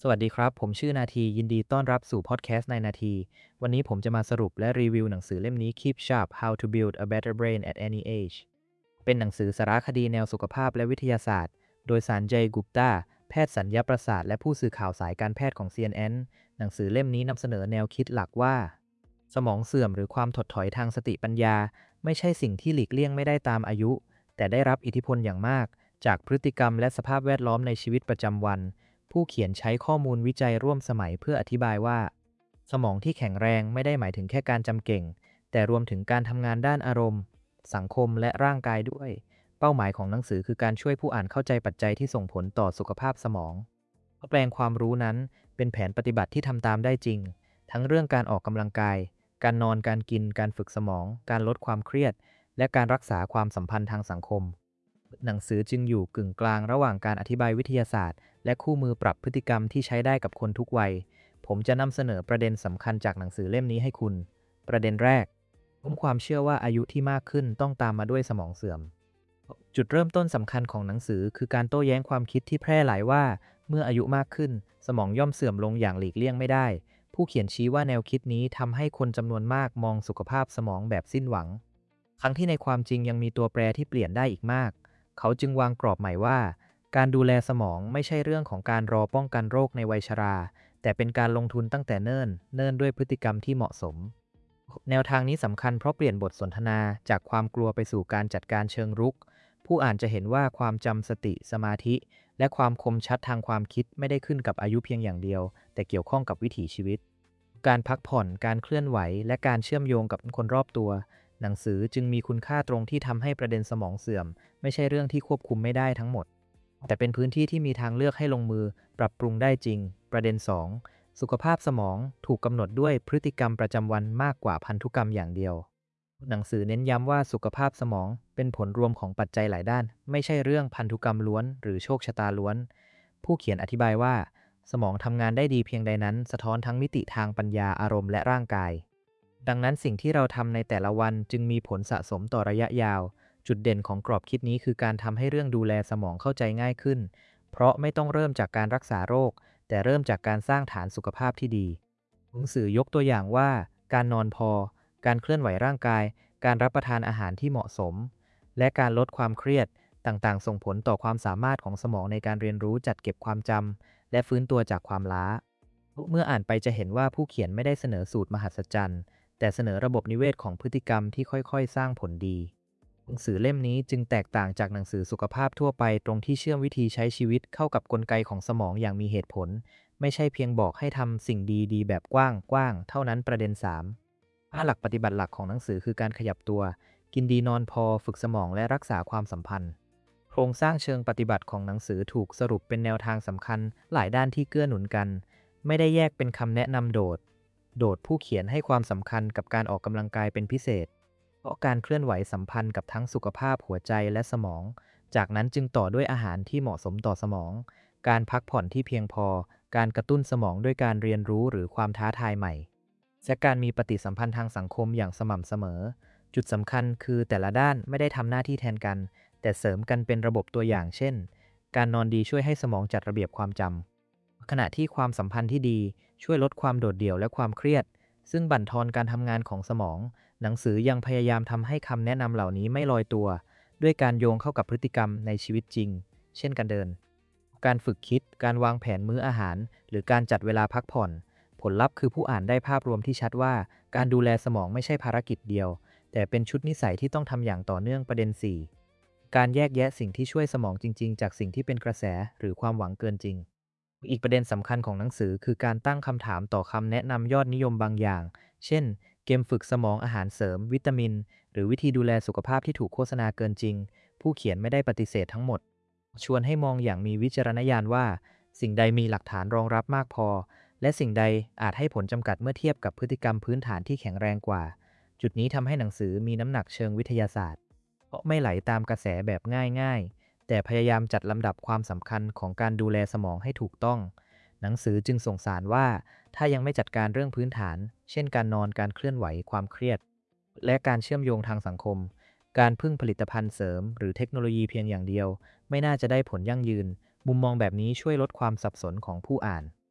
สวัสดีครับผมชื่อนาทียินดีต้อนรับสู่พอดแคสต์ในนาทีวันนี้ผมจะมาสรุปและรีวิวหนังสือเล่มนี้ Keep Sharp How to Build a Better Brain at Any Age เป็นหนังสือสารคดีแนวสุขภาพและวิทยาศาสตร์โดยสันเจย์กุปตาแพทย์สัญญประสาทและผู้สื่อข่าวสายการแพทย์ของ CNN หนังสือเล่มนี้นำเสนอแนวคิดหลักว่าสมองเสื่อมหรือความถดถอยทางสติปัญญาไม่ใช่สิ่งที่หลีกเลี่ยงไม่ได้ตามอายุแต่ได้รับอิทธิพลอย่างมากจากพฤติกรรมและสภาพแวดล้อมในชีวิตประจำวัน ผู้เขียนใช้ข้อมูลวิจัยร่วมสมัยเพื่ออธิบายว่าสมองที่แข็งแรงไม่ได้หมายถึงแค่การจำเก่งแต่รวมถึงการทำงานด้านอารมณ์สังคมและร่างกายด้วยเป้าหมายของหนังสือคือการช่วยผู้อ่านเข้าใจปัจจัยที่ส่งผลต่อสุขภาพสมองแปลงความรู้นั้นเป็นแผนปฏิบัติที่ทำตามได้จริงทั้งเรื่องการออกกำลังกายการนอนการกินการฝึกสมองการลดความเครียดและการรักษาความสัมพันธ์ทางสังคมหนังสือจึงอยู่กึ่งกลางระหว่างการอธิบายวิทยาศาสตร์และคู่มือปรับพฤติกรรมที่ใช้ได้กับคนทุกวัย ผมจะนำเสนอประเด็นสำคัญจากหนังสือเล่มนี้ให้คุณ ประเด็นแรกผมความเชื่อว่าอายุที่มากขึ้นต้องตามมาด้วยสมองเสื่อม จุดเริ่มต้นสำคัญของหนังสือคือการโต้แย้งความคิดที่แพร่หลายว่าเมื่ออายุมากขึ้นสมองย่อมเสื่อมลงอย่างหลีกเลี่ยงไม่ได้ ผู้เขียนชี้ว่าแนวคิดนี้ทำให้คนจำนวนมากมองสุขภาพสมองแบบสิ้นหวังทั้งที่ในความจริงยังมีตัวแปรที่เปลี่ยนได้อีกมาก เขาจึงวางกรอบใหม่ว่าการดูแลสมองไม่ใช่เรื่องของการรอป้องกันโรคในวัยชราแต่เป็นการลงทุนตั้งแต่เนิ่นด้วยพฤติกรรมที่เหมาะสมแนวทางนี้สำคัญเพราะเปลี่ยนบทสนทนาจากความกลัวไปสู่การจัดการเชิงรุกผู้อ่านจะเห็นว่าความจำสติสมาธิและความคมชัดทางความคิดไม่ได้ขึ้นกับอายุเพียงอย่างเดียวแต่เกี่ยวข้องกับวิถีชีวิตการพักผ่อนการเคลื่อนไหวและการเชื่อมโยงกับคนรอบตัวหนังสือจึงมีคุณค่าตรงที่ทำให้ประเด็นสมองเสื่อมไม่ใช่เรื่องที่ควบคุมไม่ได้ทั้งหมดแต่เป็นพื้นที่ที่มีทางเลือกให้ลงมือปรับปรุงได้จริงประเด็น2สุขภาพสมองถูกกำหนดด้วยพฤติกรรมประจำวันมากกว่าพันธุกรรมอย่างเดียวหนังสือเน้นย้ำว่าสุขภาพสมองเป็นผลรวมของปัจจัยหลายด้านไม่ใช่เรื่องพันธุกรรมล้วนหรือโชคชะตาล้วนผู้เขียนอธิบายว่าสมองทำงานได้ดีเพียงใดนั้นสะท้อนทั้งมิติทางปัญญาอารมณ์และร่างกายดังนั้นสิ่งที่เราทำในแต่ละวันจึงมีผลสะสมต่อระยะยาวจุดเด่นของกรอบคิดนี้คือการทำให้เรื่องดูแลสมองเข้าใจง่ายขึ้นเพราะไม่ต้องเริ่มจากการรักษาโรค แต่เริ่มจากการสร้างฐานสุขภาพที่ดีหนังสือยกตัวอย่างว่าการนอนพอ การเคลื่อนไหวร่างกาย การรับประทานอาหารที่เหมาะสม และการลดความเครียดต่างๆส่งผลต่อความสามารถของสมองในการเรียนรู้จัดเก็บความจำและฟื้นตัวจากความล้าเมื่ออ่านไปจะเห็นว่าผู้เขียนไม่ได้เสนอสูตรมหัศจรรย์แต่เสนอระบบนิเวศของพฤติกรรมที่ค่อยๆสร้างผลดีหนังสือเล่มนี้จึงแตกต่างจากหนังสือสุขภาพทั่วไปตรงที่เชื่อมวิธีใช้ชีวิตเข้ากับกลไกของสมองอย่างมีเหตุผล ไม่ใช่เพียงบอกให้ทำสิ่งดีๆแบบกว้างๆเท่านั้นประเด็น3หลักปฏิบัติหลักของหนังสือคือการขยับตัว กินดีนอนพอฝึกสมองและรักษาความสัมพันธ์โครงสร้างเชิงปฏิบัติของหนังสือถูกสรุปเป็นแนวทางสำคัญหลายด้านที่เกื้อหนุนกัน ไม่ได้แยกเป็นคำแนะนำโดดผู้เขียนให้ความสำคัญกับการออกกำลังกายเป็นพิเศษ เพราะการเคลื่อนไหวสัมพันธ์กับทั้งสุขภาพหัวใจและสมอง จากนั้นจึงต่อด้วยอาหารที่เหมาะสมต่อสมอง การพักผ่อนที่เพียงพอ การกระตุ้นสมองด้วยการเรียนรู้หรือความท้าทายใหม่ และการมีปฏิสัมพันธ์ทางสังคมอย่างสม่ำเสมอ จุดสำคัญคือแต่ละด้านไม่ได้ทำหน้าที่แทนกัน แต่เสริมกันเป็นระบบตัวอย่างเช่น การนอนดีช่วยให้สมองจัดระเบียบความจำขณะที่ความสัมพันธ์ที่ดีช่วยลดความโดดเดี่ยวและความเครียด ซึ่งบั่นทอนการทำงานของสมอง หนังสือยังพยายามทำให้คำแนะนำเหล่านี้ไม่ลอยตัว ด้วยการโยงเข้ากับพฤติกรรมในชีวิตจริง เช่นการเดิน การฝึกคิด การวางแผนมื้ออาหาร หรือการจัดเวลาพักผ่อน ผลลัพธ์คือผู้อ่านได้ภาพรวมที่ชัดว่าการดูแลสมองไม่ใช่ภารกิจเดียว แต่เป็นชุดนิสัยที่ต้องทำอย่างต่อเนื่องประเด็น4การแยกแยะสิ่งที่ช่วยสมองจริงๆจากสิ่งที่เป็นกระแสหรือความหวังเกินจริง อีกประเด็นสำคัญของหนังสือคือการตั้งคำถามต่อคำแนะนำยอดนิยมบางอย่าง เช่น เกมฝึกสมองอาหารเสริมวิตามินหรือวิธีดูแลสุขภาพที่ถูกโฆษณาเกินจริง ผู้เขียนไม่ได้ปฏิเสธทั้งหมด ชวนให้มองอย่างมีวิจารณญาณว่าสิ่งใดมีหลักฐานรองรับมากพอ และสิ่งใดอาจให้ผลจำกัดเมื่อเทียบกับพฤติกรรมพื้นฐานที่แข็งแรงกว่า จุดนี้ทำให้หนังสือมีน้ำหนักเชิงวิทยาศาสตร์เพราะไม่ไหลตามกระแสแบบง่ายๆแต่พยายามจัดลำดับความสำคัญของการดูแลสมองให้ถูกต้อง หนังสือจึงส่งสารว่าถ้ายังไม่จัดการเรื่องพื้นฐาน เช่นการนอนการเคลื่อนไหวความเครียด และการเชื่อมโยงทางสังคม การพึ่งผลิตภัณฑ์เสริมหรือเทคโนโลยีเพียงอย่างเดียวไม่น่าจะได้ผลยั่งยืน มุมมองแบบนี้ช่วยลดความสับสนของผู้อ่าน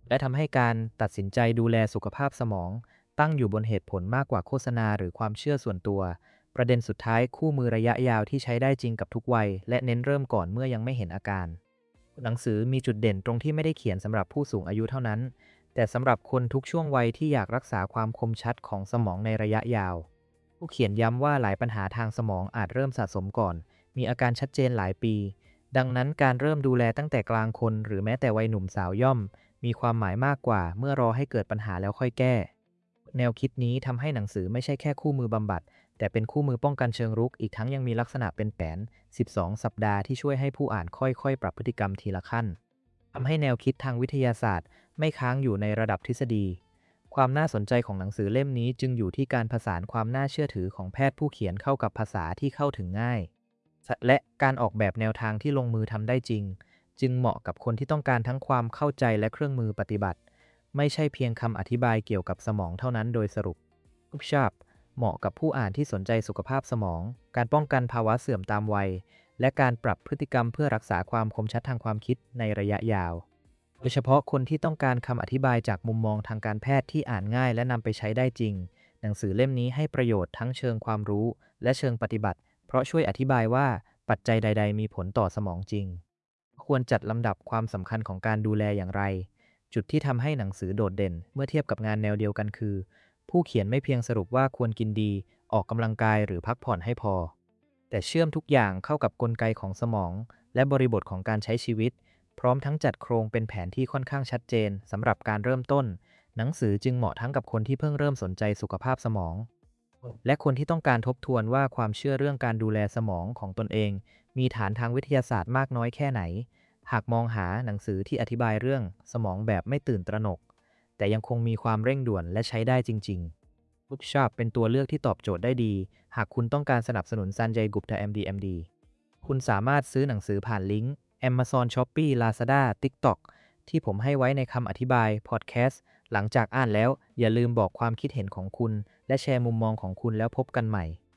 และทำให้การตัดสินใจดูแลสุขภาพสมองตั้งอยู่บนเหตุผลมากกว่าโฆษณาหรือความเชื่อส่วนตัว ประเด็นสุดท้ายคู่มือระยะยาวที่ใช้ได้จริงกับทุกวัยและเน้นเริ่มก่อนเมื่อยังไม่เห็นอาการหนังสือมีจุดเด่นตรงที่ไม่ได้เขียนสำหรับผู้สูงอายุเท่านั้นแต่สำหรับคนทุกช่วงวัยที่อยากรักษาความคมชัดของสมองในระยะยาวผู้เขียนย้ำว่าหลายปัญหาทางสมองอาจเริ่มสะสมก่อนมีอาการชัดเจนหลายปีดังนั้นการเริ่มดูแลตั้งแต่กลางคนหรือแม้แต่วัยหนุ่มสาวย่อมมีความหมายมากกว่าเมื่อรอให้เกิดปัญหาแล้วค่อยแก้แนวคิดนี้ทำให้หนังสือไม่ใช่แค่คู่มือบำบัด แต่เป็นคู่มือป้องกันเชิงรุกอีกทั้งยังมีลักษณะเป็นแผน12 สัปดาห์ที่ช่วยให้ผู้อ่านค่อยๆ ปรับพฤติกรรมทีละขั้นทำให้แนวคิดทางวิทยาศาสตร์ไม่ค้างอยู่ในระดับทฤษฎีความน่าสนใจของหนังสือเล่มนี้จึงอยู่ที่การผสานความน่าเชื่อถือของแพทย์ผู้เขียนเข้ากับภาษาที่เข้าถึงง่ายและการออกแบบแนวทางที่ลงมือทำได้จริงจึงเหมาะกับคนที่ต้องการทั้งความเข้าใจและเครื่องมือปฏิบัติไม่ใช่เพียงคำอธิบายเกี่ยวกับสมองเท่านั้นโดยสรุปทุกชาบ เหมาะกับผู้อ่านที่สนใจสุขภาพสมอง การป้องกันภาวะเสื่อมตามวัย และการปรับพฤติกรรมเพื่อรักษาความคมชัดทางความคิดในระยะยาว โดยเฉพาะคนที่ต้องการคำอธิบายจากมุมมองทางการแพทย์ที่อ่านง่ายและนำไปใช้ได้จริง หนังสือเล่มนี้ให้ประโยชน์ทั้งเชิงความรู้และเชิงปฏิบัติ เพราะช่วยอธิบายว่าปัจจัยใดๆมีผลต่อสมองจริง ควรจัดลำดับความสำคัญของการดูแลอย่างไร จุดที่ทำให้หนังสือโดดเด่นเมื่อเทียบกับงานแนวเดียวกันคือ ผู้เขียนไม่เพียงสรุปว่าควรกินดีออกกำลังกายหรือพักผ่อนให้พอแต่เชื่อมทุกอย่างเข้ากับกลไกของสมองและบริบทของการใช้ชีวิตพร้อมทั้งจัดโครงเป็นแผนที่ค่อนข้างชัดเจนสำหรับการเริ่มต้นหนังสือจึงเหมาะทั้งกับคนที่เพิ่งเริ่มสนใจสุขภาพสมองและคนที่ต้องการทบทวนว่าความเชื่อเรื่องการดูแลสมองของตนเองมีฐานทางวิทยาศาสตร์มากน้อยแค่ไหนหากมองหาหนังสือที่อธิบายเรื่องสมองแบบไม่ตื่นตระหนกแต่ยังคงมีความเร่งด่วนและใช้ได้จริงๆ Bookshop เป็นตัวเลือกที่ตอบโจทย์ได้ดีหากคุณต้องการสนับสนุนซันเจย์กุปตา MDคุณสามารถซื้อหนังสือผ่านลิงก์ Amazon Shopee Lazada TikTok ที่ผมให้ไว้ในคำอธิบายพอดแคสต์หลังจากอ่านแล้วอย่าลืมบอกความคิดเห็นของคุณและแชร์มุมมองของคุณแล้วพบกันใหม่